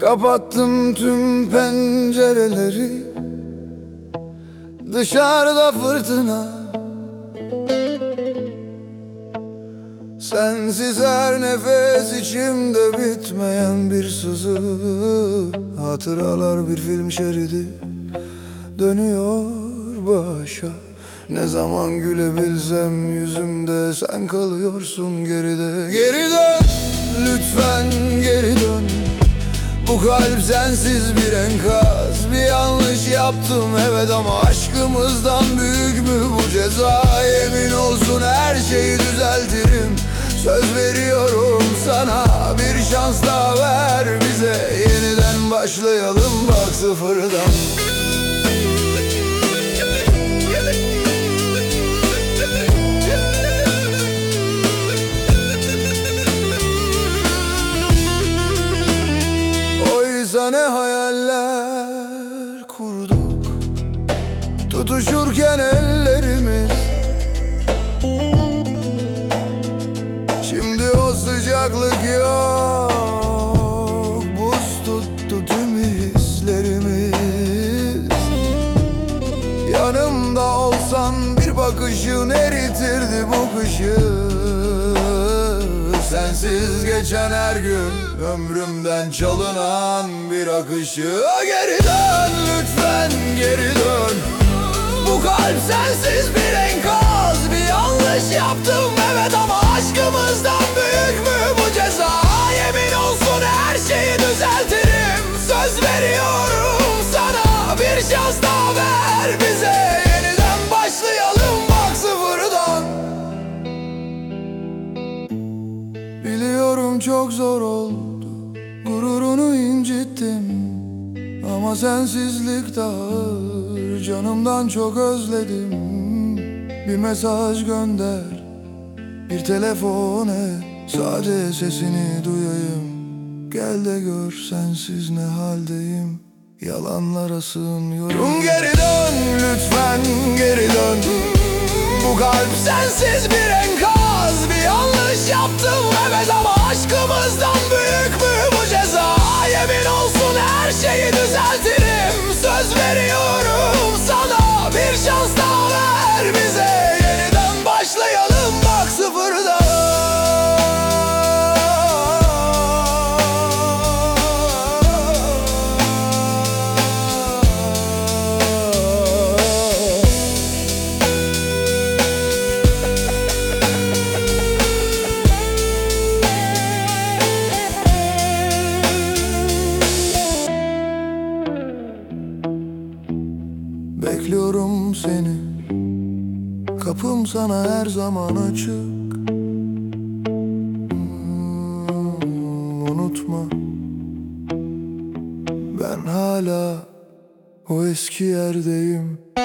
Kapattım tüm pencereleri, dışarıda fırtına. Sensiz her nefes içimde bitmeyen bir sızı. Hatıralar bir film şeridi, dönüyor başa. Ne zaman gülebilsem yüzümde sen kalıyorsun geride. Geri dön, lütfen geri dön. Bu kalp sensiz bir enkaz. Bir yanlış yaptım evet, ama aşkımızdan büyük mü bu ceza? Yemin olsun her şeyi düzeltirim, söz veriyorum sana. Bir şans daha ver bize, yeniden başlayalım bak sıfırdan. Oysa ne hayaller kurduk, tutuşurken ellerimiz. Şimdi o sıcaklık yok, buz tuttu tüm hislerimiz. Yanımda olsan bir bakışın eritirdi bu kışı. Sensiz geçen her gün ömrümden çalınan bir akışı. Geri dön lütfen geri dön. Bu kalp sensiz bir enkaz. Bir yanlış yaptım evet, ama aşkımızdan büyük mü bu ceza? Yemin olsun her şeyi düzeltirim, söz veriyorum sana. Bir şans daha ver bize, yeniden başlayalım bak sıfırdan. Biliyorum çok zor oldu, gururunu incittim, ama sensizlik de ağır, canımdan çok özledim. Bir mesaj gönder, bir telefon et, sadece sesini duyayım. Gel de gör sensiz ne haldeyim, yalanlara sığmıyorum. Geri dön lütfen geri dön. Bu kalp sensiz bir enkaz. Bir yanlış yaptım evet, ama aşkımızdan büyük mü bu ceza? Yemin olsun her şeyi düzeltirim, söz veriyorum sana. Bir şans daha ver bize, yeniden başlayalım bak sıfırdan. Bekliyorum seni, kapım sana her zaman açık. Unutma, ben hala o eski yerdeyim.